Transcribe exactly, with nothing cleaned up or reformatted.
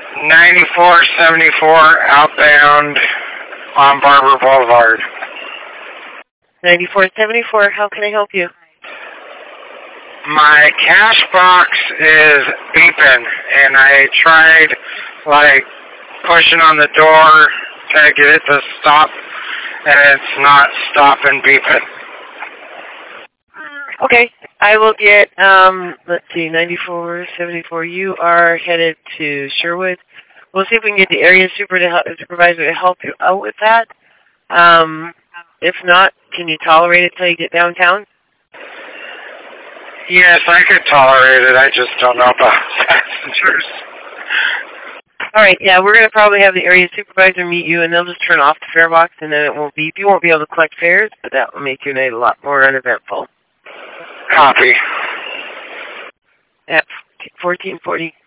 ninety-four seventy-four outbound on Barber Boulevard. ninety-four seventy-four, how can I help you? My cash box is beeping, and I tried, like, pushing on the door, trying to get it to stop, and it's not stopping beeping. Okay, I will get, um, let's see, ninety-four seventy-four. You are headed to Sherwood. We'll see if we can get the area super to help, supervisor to help you out with that. Um, if not, can you tolerate it till you get downtown? Yes, I could tolerate it. I just don't know about passengers. All right, yeah, we're going to probably have the area supervisor meet you, and they'll just turn off the fare box, and then it won't beep. You won't be able to collect fares, but that will make your night a lot more uneventful. Copy. At fourteen forty.